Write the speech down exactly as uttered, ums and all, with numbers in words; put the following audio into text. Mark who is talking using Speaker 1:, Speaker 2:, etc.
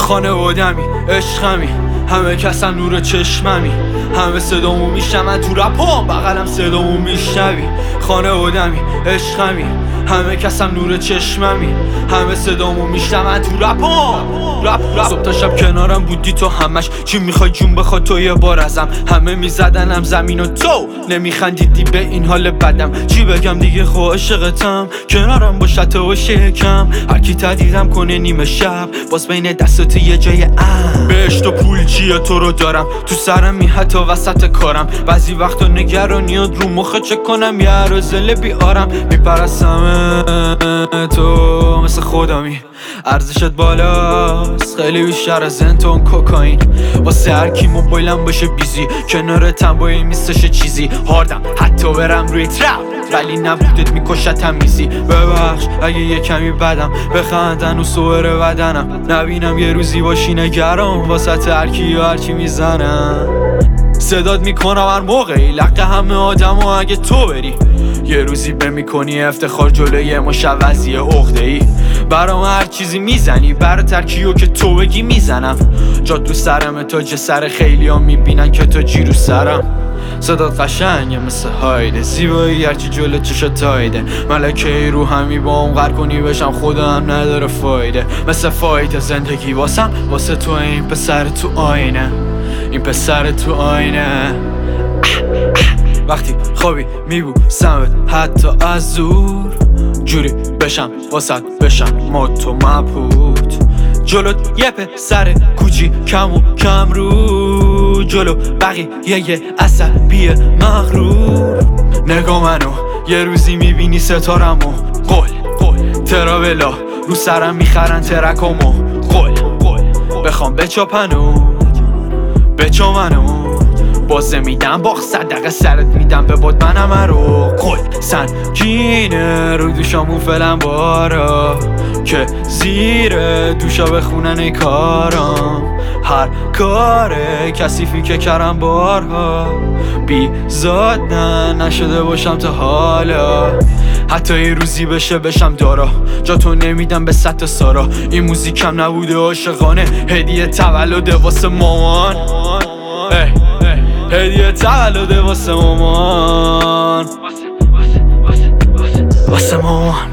Speaker 1: خانوادمی، عشقمی، همه کسم نور چشممی، همه صدامو میشنون تو رپام، بغلم صدامو میشنوی. خانوادمی، عشقمی، همه کسم نور چشممی، همه صدامو میشنون تو رپام. رپ رپ صبح تا شب کنارم بودی تو همش، چی میخوای جون بخواد تو یه بار ازم. همه میزدنم زمین و تو نمیخندیدی به این حال بدم. چی بگم دیگه خو عاشقتم، کنارم باشه تو و شکم. هرکی تدیدم کنه نیمه شب، باز بین دستات یه جای ام. بهشت و پول چیه تو رو دارم، تو سرم می حتی وسط کارم. بعضی وقتا نگرانیات رو مخه چک کنم، یه عرازل بیارم. میپرستم تو مثل خودمی، ارزشت بالاست خیلی بیشتر از انتون کوکائین. واسه هرکی موبایلم باشه بیزی، کنارتم با این میستشه چیزی. هاردم حتی برم روی ترپ، ولی نبودت میکشت تمیزی. ببخش اگه یه کمی بدم، بخندن و سوهر بدنم. نبینم یه روزی باشی نگران، واسه هرکی یا هرچی میزنم. صدات میکنم هر موقعی لق همه آدم و اگه تو بری یه روزی به میکنی افتخار جلوی مشوزی عقده ای. برام هر چیزی میزنی، برا ترکیو که تو بگی میزنم. جا تو سرم تاج سر خیلی ها میبینن که تو جی رو سرم. صدات قشنگه مثل هایده، زیبایی هرچی جلو چشا تایده. ملکه رو همی با اون غر کنی بشم، خودم نداره فایده. مثل فایده زندگی واسم، واسه تو این پسر تو آینه، این پسر تو آینه. وقتی خوابی میبوسمت حتی از دور، جوری بشم واسط بشم ماتو مبهوت. جلوت یه پسر کوچی کم و کم رو، جلو بقیه یه عصبی مغرور. نگاه منو یه روزی میبینی ستارمو، قول قول تراولا رو سرم میخرن ترکامو. قول قول بخوام بچاپنو بچامنو، بازه میدم باخ صدقه سرت میدم به باد منم رو. قول سنگینه رو دوشامون فلن بارا، که زیر دوشا بخونن ای کارام. هر کاره کسیفی که کرم بارها، بی زاد نه نشده باشم تا حالا. حتی یه روزی بشه بشم دارا، جا تو نمیدم به سطح سارا. این موزیکم نبوده عاشقانه، هدیه تولد واسه مامان. هدیه تولد واسه مامان، واسه مامان.